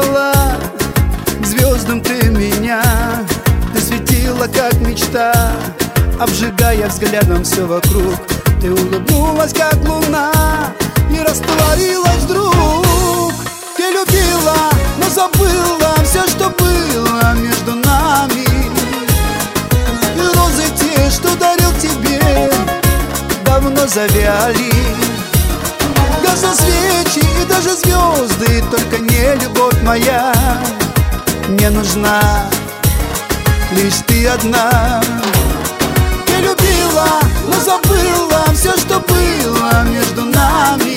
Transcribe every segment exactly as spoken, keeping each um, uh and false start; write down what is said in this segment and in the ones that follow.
прижала к звездам ты меня. Ты светила, как мечта, обжигая взглядом все вокруг. Ты улыбнулась, как луна, и растворилась вдруг. Ты любила, но забыла все, что было между нами. И розы те, что дарил тебе, давно завяли. Гаснут свечи и даже звезды, только не любовь моя. Мне нужна лишь ты одна. Ты любила, но забыла все, что было между нами.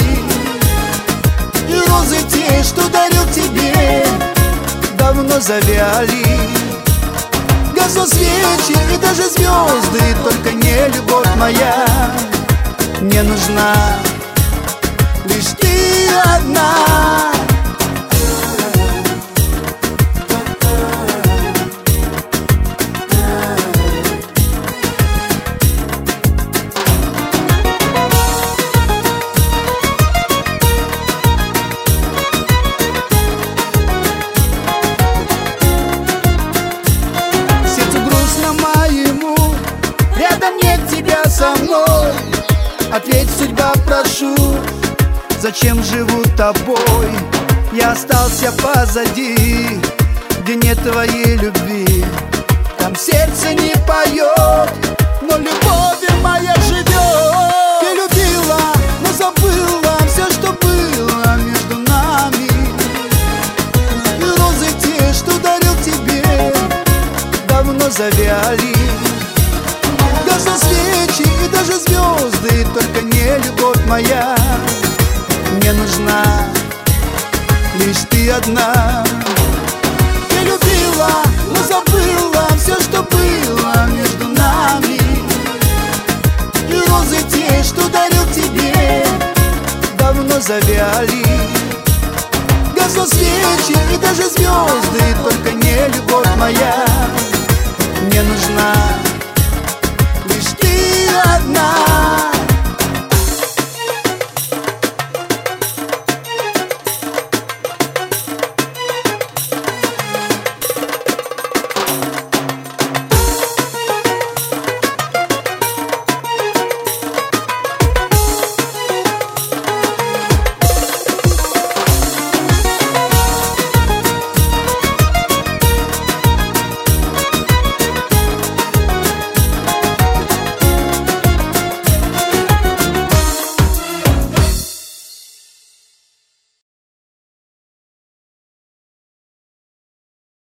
И розы те, что дарил тебе, давно завяли. Гаснут свечи и даже звезды, только не любовь моя. Мне нужна лишь ты одна. Со мной ответь, судьба, прошу, зачем живу тобой? Я остался позади, где нет твоей любви. Там сердце не поет, но любовь моя живет. Ты любила, но забыла все, что было между нами. И розы те, что дарил тебе, давно завяли. Гаснут свечи и даже звезды, только не любовь моя. Мне нужна лишь ты одна. Ты любила, но забыла все, что было между нами. И розы те, что дарил тебе, давно завяли. Гаснут свечи и даже звезды, только не любовь моя. Мне нужна